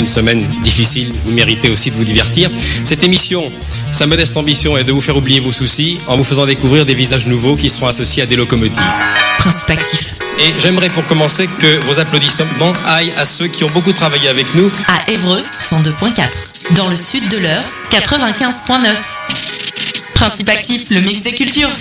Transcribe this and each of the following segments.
semaine difficile, vous méritez aussi de vous divertir. Cette émission, sa modeste ambition est de vous faire oublier vos soucis en vous faisant découvrir des visages nouveaux qui seront associés à des locomotives. Principe actif. Et j'aimerais pour commencer que vos applaudissements aillent à ceux qui ont beaucoup travaillé avec nous. À Évreux, 102.4. Dans le sud de l'Eure, 95.9. Principe actif, le mix des cultures.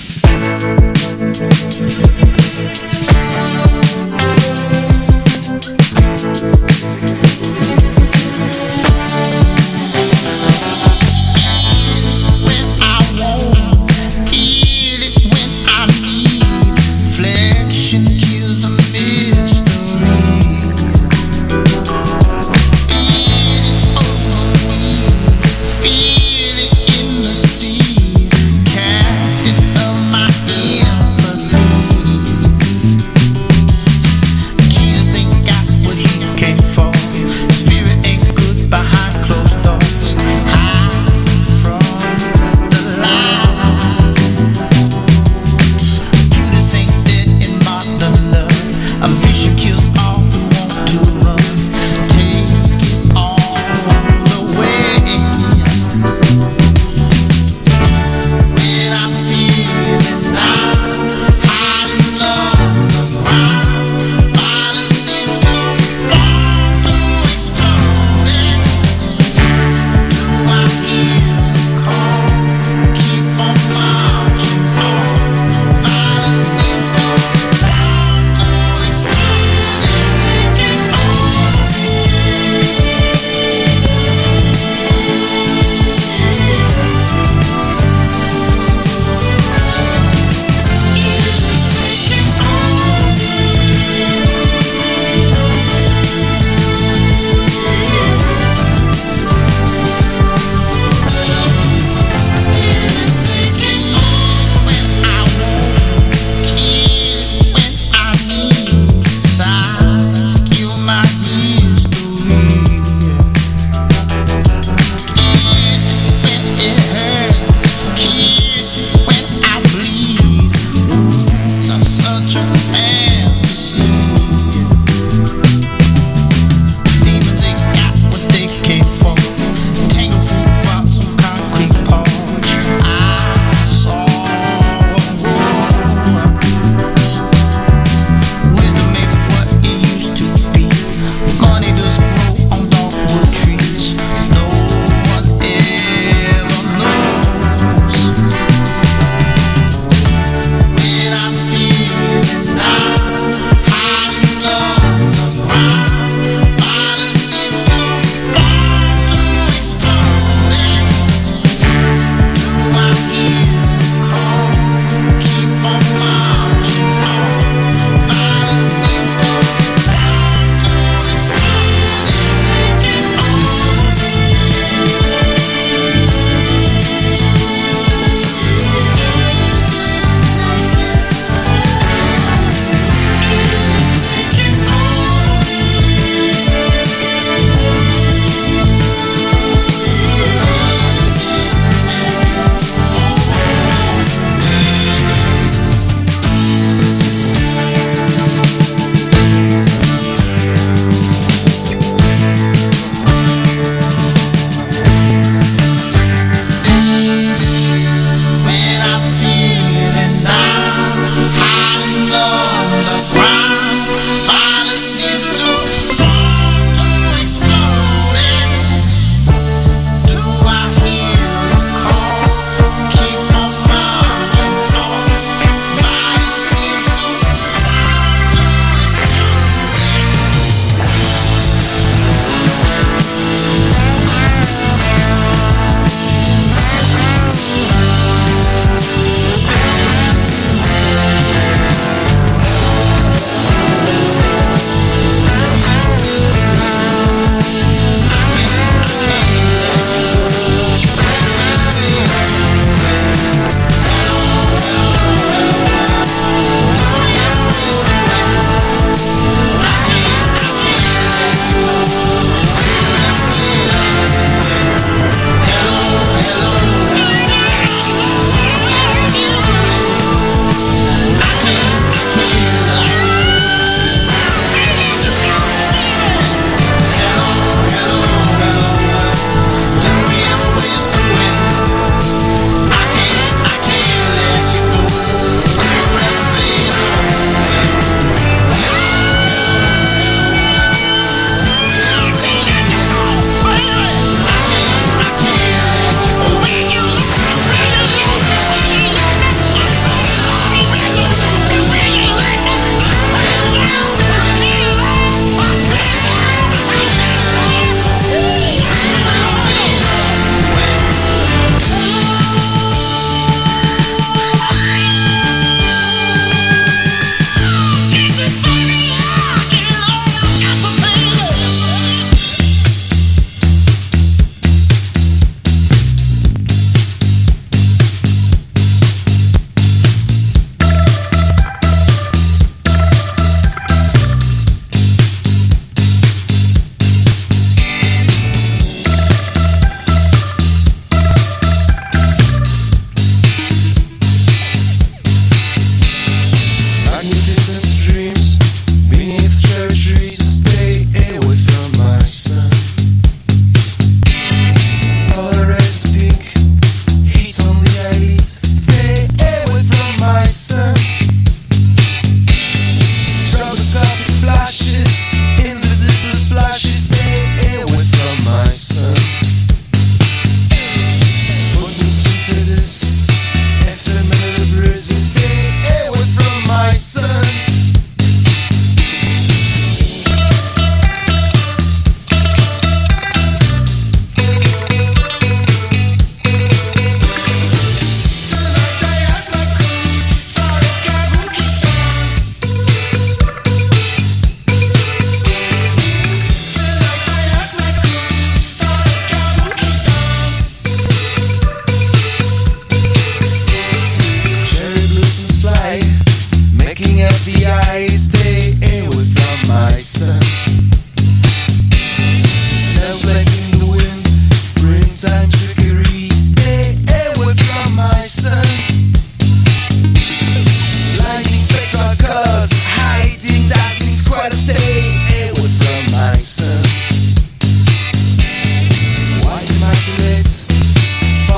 Feel it in the sea, captain of my DNA.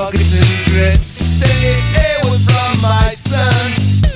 buckets and grits. Stay away from my son.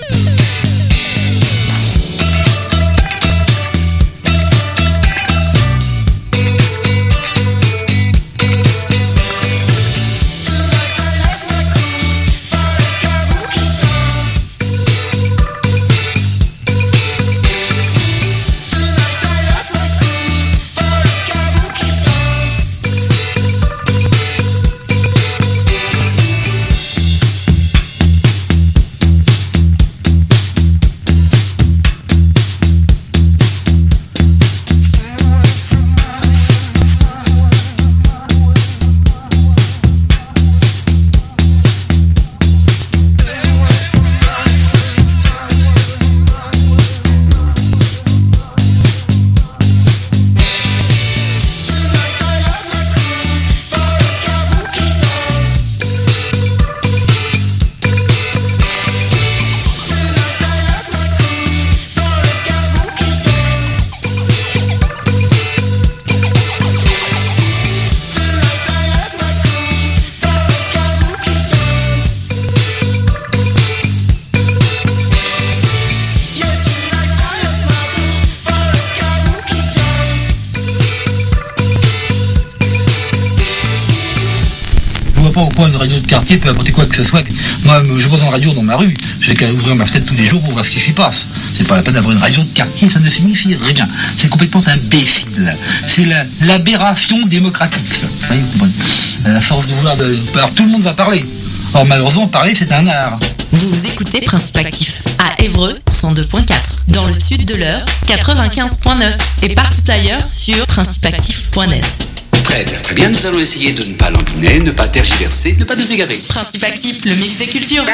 Une radio de quartier peut apporter quoi que ce soit. Moi, je vois une radio dans ma rue, j'ai qu'à ouvrir ma fenêtre tous les jours pour voir ce qui s'y passe. C'est pas la peine d'avoir une radio de quartier, ça ne signifie rien. C'est complètement imbécile. C'est l'aberration démocratique, ça. Vous voyez, vous comprenez. La force de vouloir alors tout le monde va parler. Or malheureusement, parler, c'est un art. Vous écoutez Principe Actif à Évreux 102.4, dans le sud de l'Eure 95.9 et partout ailleurs sur principeactif.net. Très bien, nous allons essayer de ne pas lambiner, ne pas tergiverser, ne pas nous égarer. Principe Actif, le mix des cultures.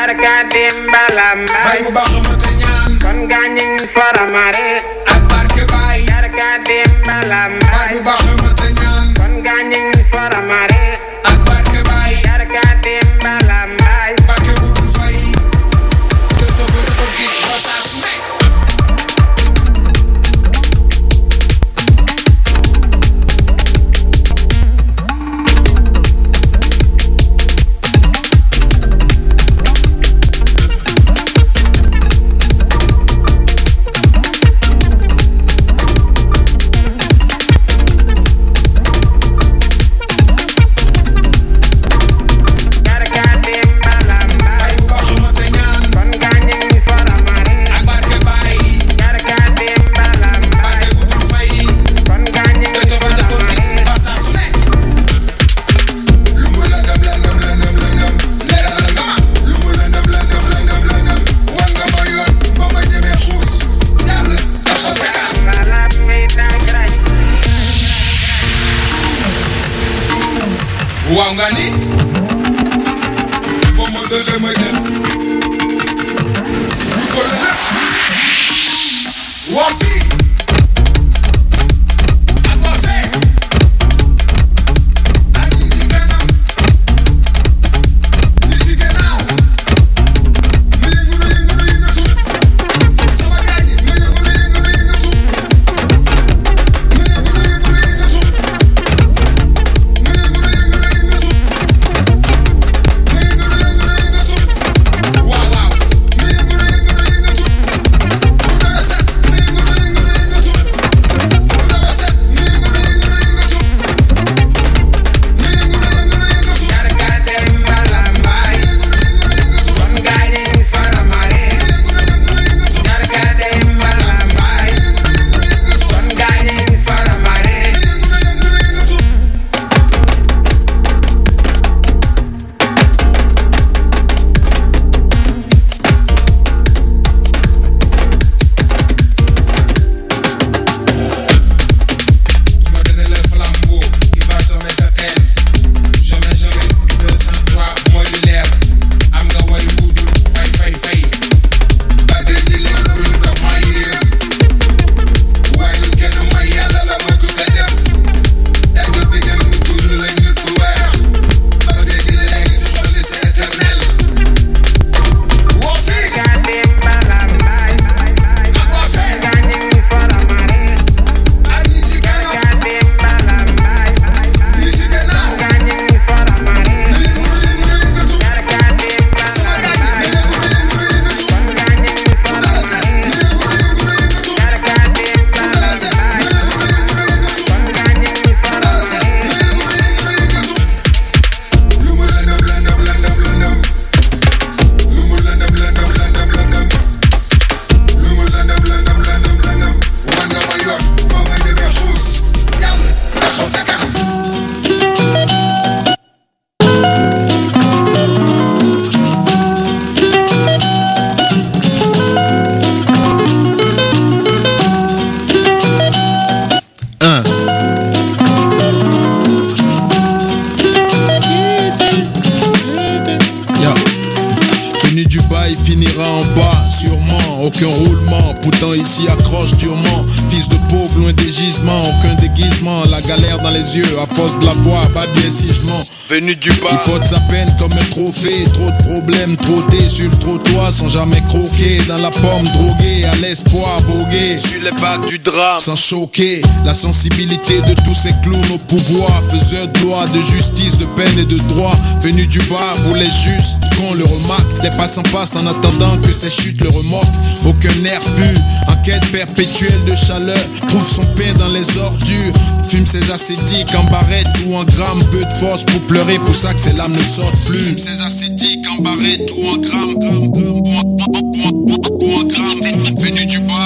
Wangani Momodele Mayen Ukolele Wafi Akwafe Anisikena Nisikena Minguru Ingatu Sabagani Minguru Ingatu Minguru aucun roulement. Pourtant ici accroche durement. Fils de pauvre, loin des gisements, aucun déguisement. La galère dans les yeux, à force de la voix, bas bien si je mens. Venu du bas, il porte sa peine comme un trophée. Trop de problèmes, trotté sur le trottoir sans jamais croquer. Dans la pomme droguée, à l'espoir voguer sur les vagues du drame, sans choquer. La sensibilité de tous ces clowns au pouvoir, faiseurs de loi, de justice, de peine et de droit. Venu du bas, voulait juste qu'on le remarque. Les passants passent en attendant que ces chutes le remorquent. Aucun air pur, en quête perpétuelle de chaleur. Trouve son pain dans les ordures. Fume ses acétiques en barrette ou en gramme. Peu de force pour pleurer, pour ça que ses larmes ne sortent plus. Fume ses acétiques en barrette ou en gramme. Ou en gramme. Venu du bas,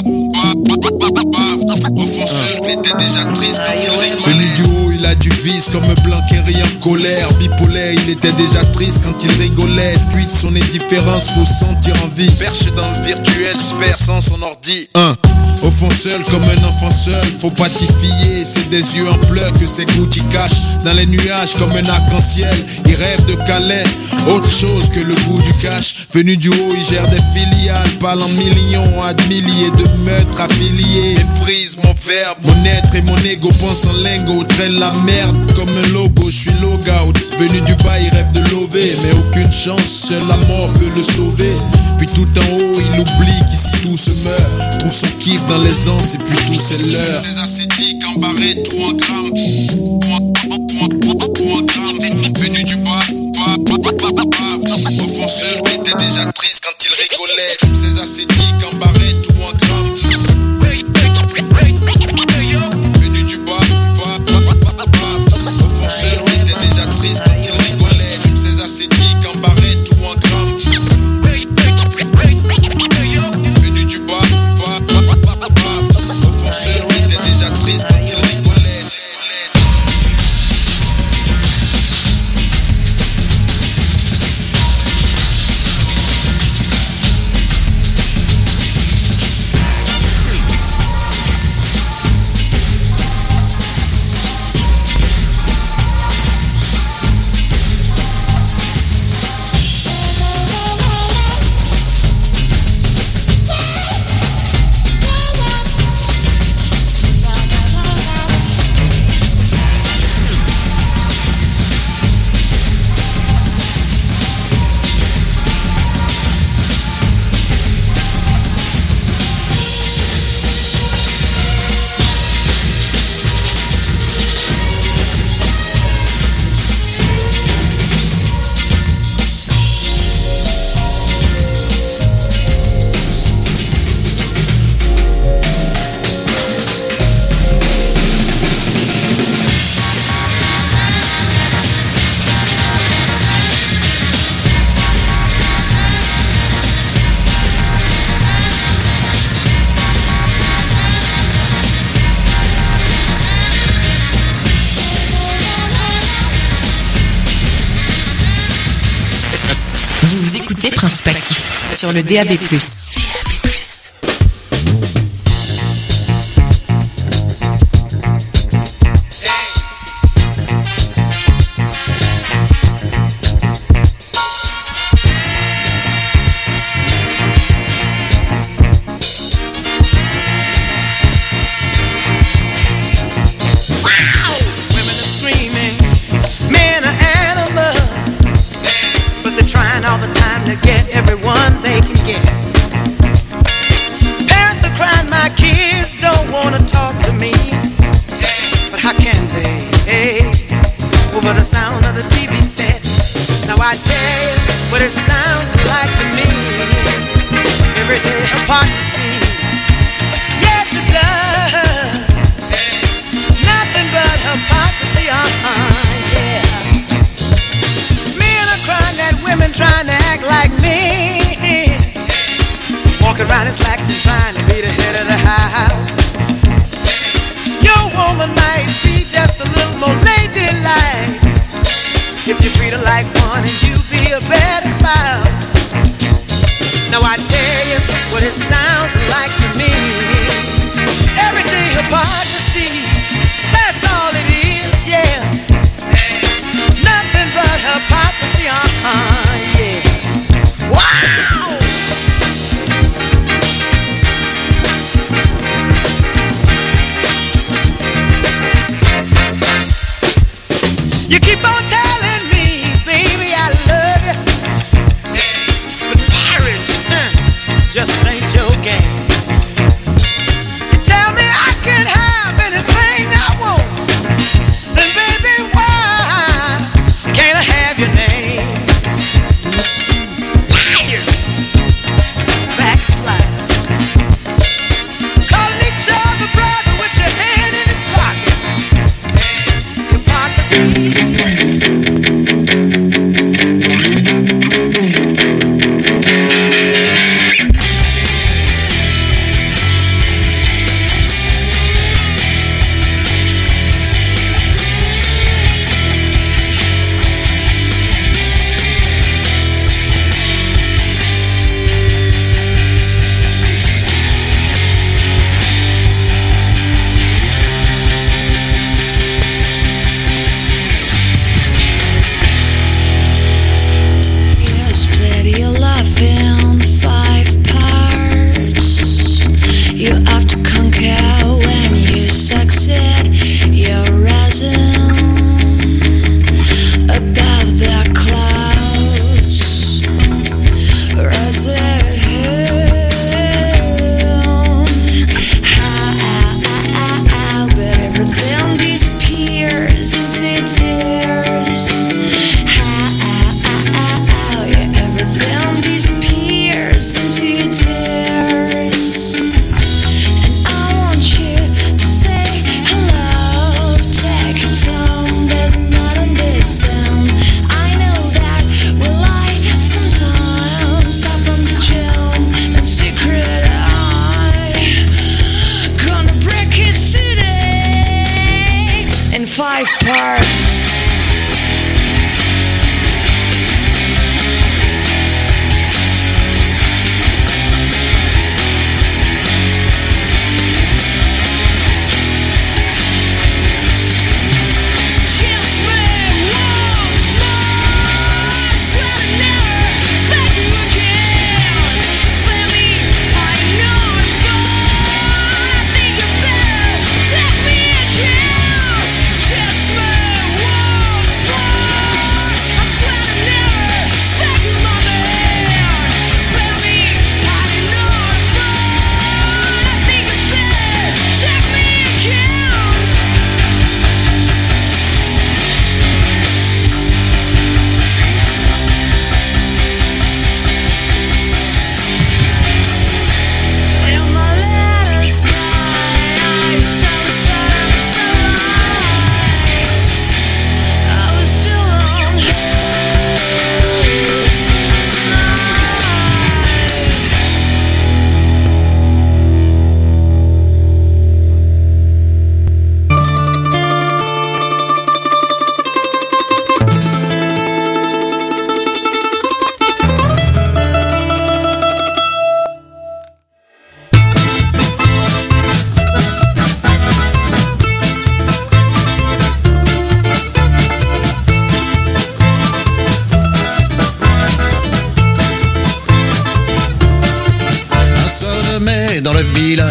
au fond seul, il était déjà triste quand il rigolait. Venu du haut, il a du vice comme un blanc qui rit en colère. Bipolaire, il était déjà triste quand il rigolait. Tweet son indifférence pour se sentir en vie. Perché dans le virtuel, se perd sans son ordi. Au fond seul comme un enfant seul, faut pas t'y fier. C'est des yeux en pleurs que ses goûts qui cachent. Dans les nuages comme un arc-en-ciel, il rêve de Calais, autre chose que le goût du cash. Venu du haut, il gère des filiales, parle en millions à de milliers de meurtres affiliés. Méprise mon verbe, mon être et mon ego pense en lingot. Traîne la merde comme un logo, je suis logout. Venu du bas, il rêve de lever, mais aucune chance, seule la mort peut le sauver. Puis tout en haut, il oublie qu'ici tout se meurt. Trouve son kiff dans les anses et puis tout c'est l'heure. Ses acétiques en barrette ou en gramme. Ou en gramme. Venu du bas, au fond seul, il était déjà triste quand il rigolait. Ses acétiques en barrette ou en gramme. Venu du bas, au fond seul, il était déjà triste quand il rigolait. Ses acétiques en barrette ou en gramme. Venu du bas, au fond seul, il était déjà triste quand il rigolait. Principe actif sur le DAB+.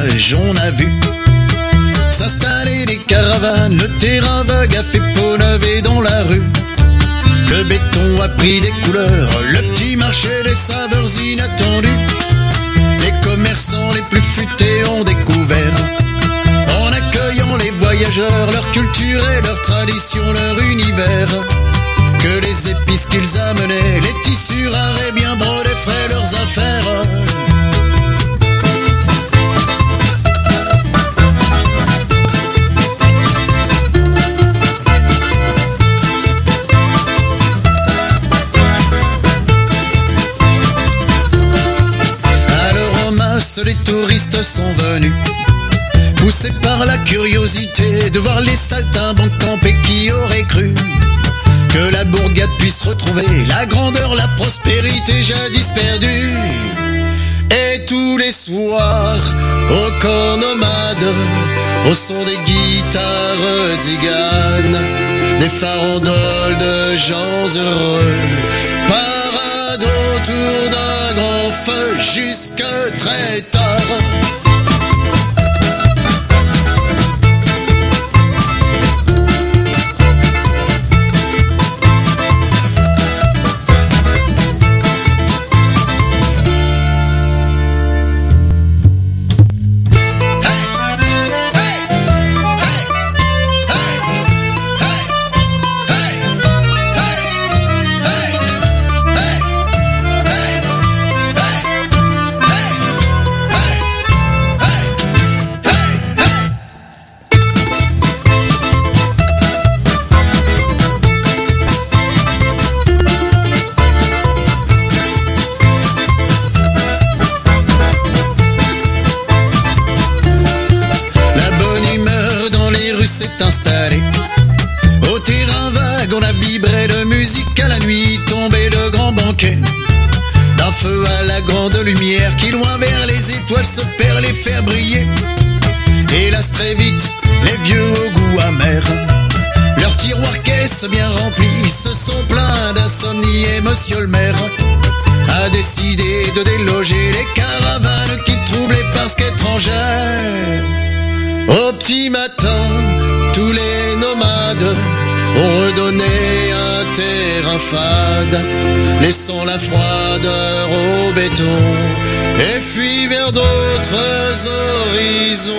village, on a vu s'installer des caravanes. Le terrain vague a fait peau neuve et dans la rue le béton a pris des couleurs. Le petit marché des saveurs inattendues, les commerçants les plus futés ont découvert, en accueillant les voyageurs, leur culture et leur tradition, leur univers, que les épices qu'ils amenaient, les tissus rares et bien brodés feraient leurs affaires. Alors en masse, les touristes sont venus, poussés par la curiosité de voir les saltimbanques camper. Qui aurait cru que la bourgade puisse retrouver la grandeur, la prospérité jadis perdue? Et tous les soirs, au camp nomade, au son des guitares tziganes, des farandoles de gens heureux, parade autour d'un grand feu jusque très tard. Qui loin vers les étoiles se perd, les faire briller. Hélas très vite, les vieux au goût amer, leurs tiroirs caisses bien remplis se sont pleins d'insomnie. Et monsieur le maire a décidé de déloger les caravanes qui troublaient parce qu'étrangères. Au petit matin, tous les nomades ont redonné un terrain fade, laissant la froideur au béton et fui vers d'autres horizons.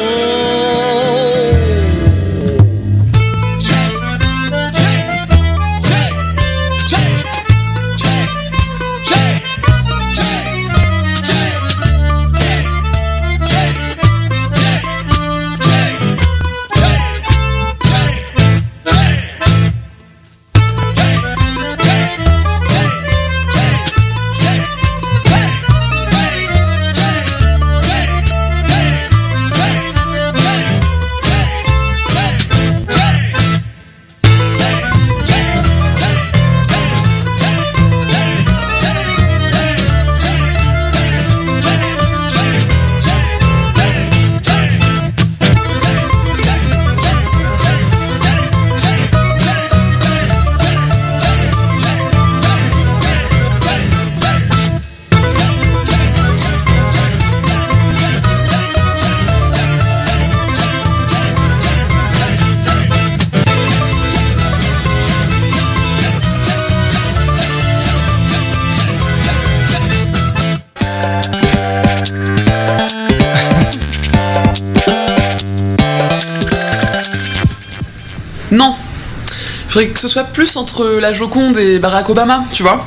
Non. Il faudrait que ce soit plus entre la Joconde et Barack Obama, tu vois.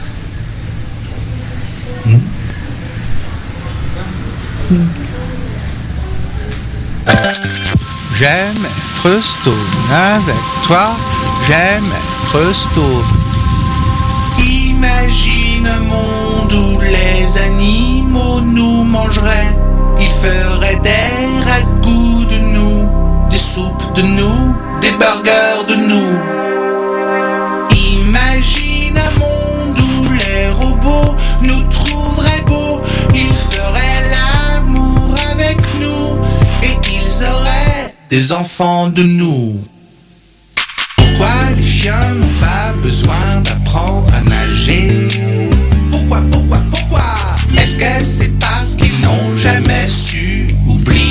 J'aime être stone avec toi, j'aime être stone. Imagine un monde où les animaux nous mangeraient. Ils feraient des ragoûts de nous, des soupes de nous, des burgers de nous. Imagine un monde où les robots nous trouveraient beaux. Ils feraient l'amour avec nous et ils auraient des enfants de nous. Pourquoi les chiens n'ont pas besoin d'apprendre à nager? Pourquoi? Est-ce que c'est parce qu'ils n'ont jamais su oublier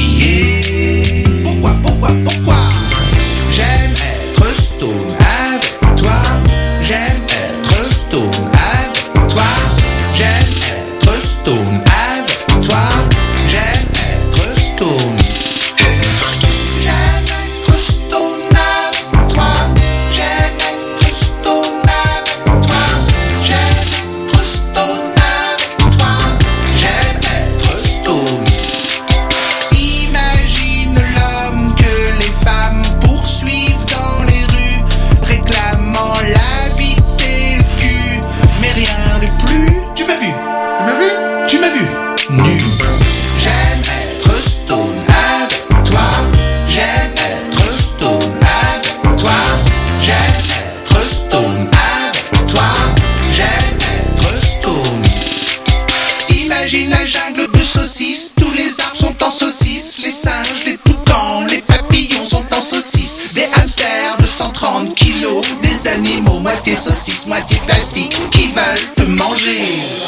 moitié saucisse, moitié plastique, qui veulent te manger.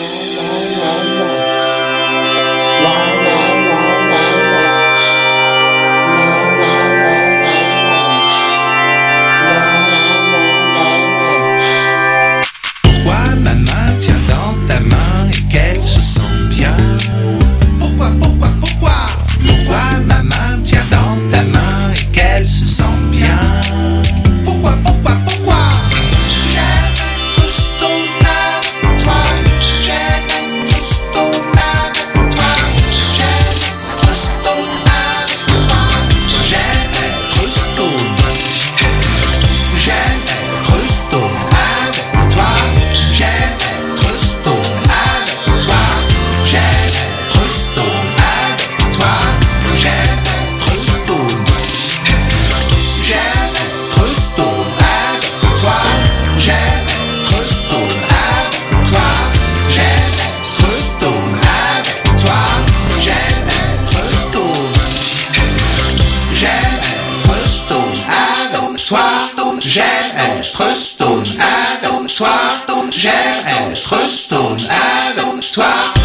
Pourquoi ma main tient dans ta main et qu'elle se sent bien? Pourquoi ma main tient dans ta main et qu'elle se sent bien? Pourquoi j'aime être stone avec toi, j'aime être stone avec toi, j'aime être stone avec toi, j'aime être stone, j'aime être stone avec toi, j'aime être stone avec toi, j'aime être stone avec toi, j'aime être stone, j'aime être stone avec toi, j'aime être stone avec toi, j'aime être stone avec toi, j'aime être stone, j'aime être stone avec toi, j'aime être stone avec toi, j'aime être stone avec toi.